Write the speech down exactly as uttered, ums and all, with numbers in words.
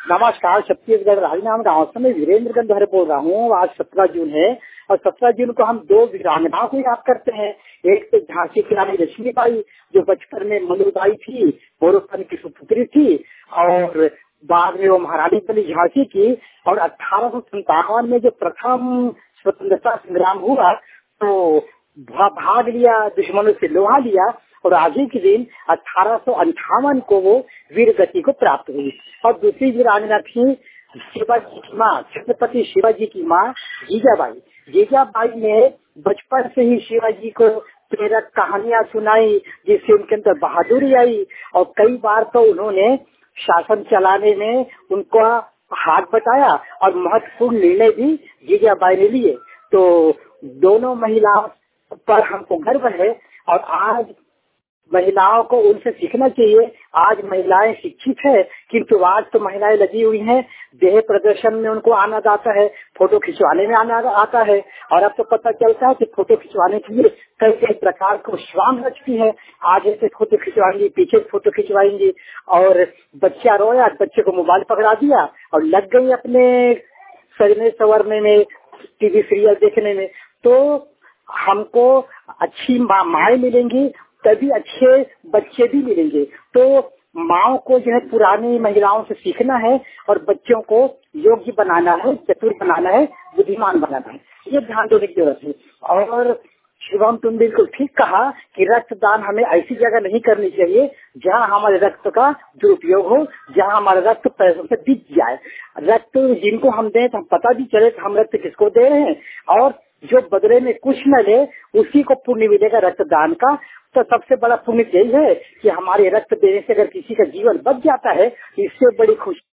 नमस्कार, छत्तीसगढ़ राजनाम गांव से मैं वीरेंद्र गंधर बोल रहा हूँ। आज सत्रह जून है और सत्रह जून को हम दो वीरांगनाओं को याद करते हैं। एक तो झांसी की रानी लक्ष्मीबाई, जो बचपन में मनुबाई थी, गोरखपन की सुपुत्री थी, और बाद में वो महारानी बनी झांसी की। और अठारह सौ संतावन में जो प्रथम स्वतंत्रता संग्राम हुआ तो भा- भाग लिया, दुश्मनों से लोहा लिया, और आज ही के दिन अठारह सौ अंठावन को वो वीर गति को प्राप्त हुई। और दूसरी वीरांगना थी शिवाजी की माँ, छत्रपति शिवाजी की माँ जीजाबाई। जीजाबाई ने बचपन से ही शिवाजी को प्रेरक कहानियां सुनाई, जिससे उनके अंदर बहादुरी आई। और कई बार तो उन्होंने शासन चलाने में उनको हाथ बटाया और महत्वपूर्ण निर्णय भी जीजाबाई ने लिए। तो दोनों महिलाओं पर हमको गर्व है और आज महिलाओं को उनसे सीखना चाहिए। आज महिलाएं शिक्षित है, किंतु आज तो महिलाएं लगी हुई हैं, देह प्रदर्शन में उनको आना जाता है, फोटो खिंचवाने में आना आता है। और अब तो पता चलता है कि फोटो खिंचवाने के लिए कई कई प्रकार को श्वान रचती है। आज ऐसे फोटो खिंचवाएंगी, पीछे फोटो खिंचवाएंगी, और बच्चा रोया, बच्चे को मोबाइल पकड़ा दिया और लग गई अपने सजने संवरने में, टीवी सीरियल देखने में। तो हमको अच्छी माँ माएँ मिलेंगी तभी अच्छे बच्चे भी मिलेंगे। तो माओ को जो है पुरानी महिलाओं से सीखना है और बच्चों को योग्य बनाना है, चतुर बनाना है, बुद्धिमान बनाना है, ये ध्यान देने की जरूरत है। और शिवम, तुम बिल्कुल ठीक कहा कि रक्तदान हमें ऐसी जगह नहीं करनी चाहिए जहाँ हमारे रक्त का दुरुपयोग हो, जहाँ हमारा रक्त पैसों से बिक जाए। रक्त जिनको हम दें तो हम पता भी चले कि हम रक्त किसको दे रहे हैं, और जो बदले में कुछ न ले उसी को पुण्य मिलेगा रक्तदान का। तो सबसे बड़ा पुण्य यही है कि हमारे रक्त देने से अगर किसी का जीवन बच जाता है, इससे बड़ी खुशी